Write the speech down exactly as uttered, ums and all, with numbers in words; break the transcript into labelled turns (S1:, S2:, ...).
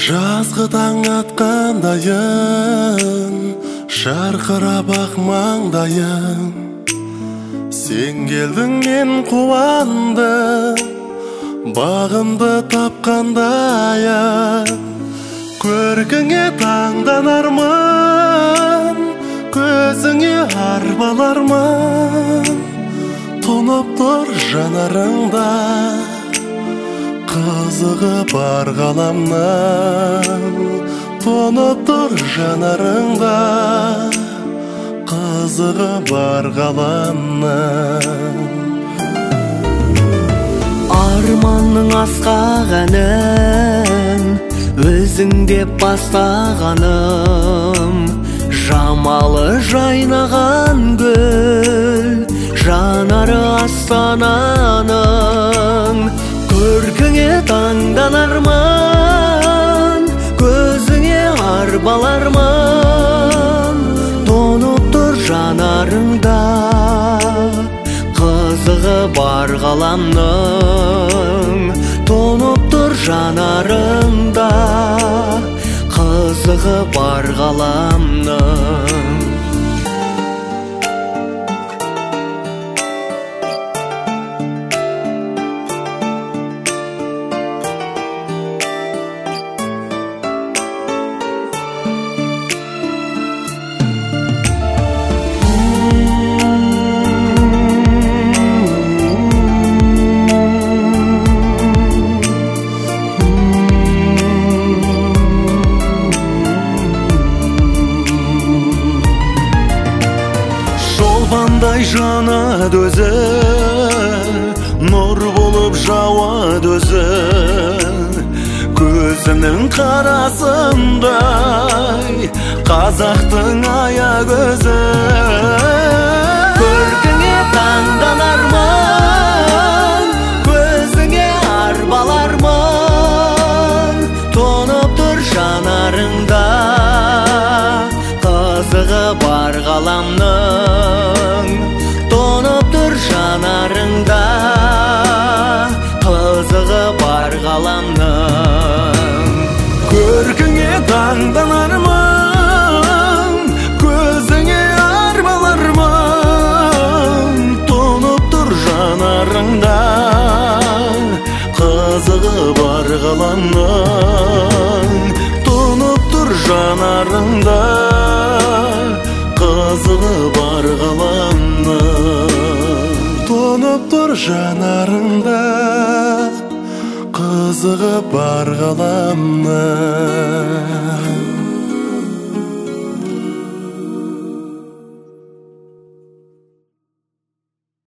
S1: Жазғы таң атқандайын, шарқырап ақ маңдайын. Сен келдің, мен қуандым, бағымды тапқандайын. Көркіңе таңданармын, көзіңе арбалармын. Тұнып тұр жанарыңда, қызығы бар ғаламның. Тұнып тұр жанарыңда, қызығы бар ғаламның.
S2: Арманның асқақ әнін өзің деп бастағаным, жамалы жайнаған гүл, жанары астананың. Көркіңе таңданармын, көзіңе арбалармын. Тұнып тұр жанарыңда, қызығы бар ғаламның. Тұнып тұр жанарыңда, қызығы бар ғаламның.
S1: Шолпандай жанады өзі, нұр болып жауады өзі. Көзінің қарасындай, қазақтың аягөзі.
S2: Көркіңе таңданармын, көзіңе арбалармын. Тұнып тұр жанарыңда, қызығы бар ғаламның. Тұнып тұр жанарыңда, қызығы бар ғаламның.
S1: Көркіңе таңданармын, көзіңе арбалармын. Тұнып тұр жанарыңда, қызығы бар ғаламның. Тұнып тұр жанарыңда, қызығы бар ғаламның. Тұнып тұр жанарыңда, қызығы бар ғаламның.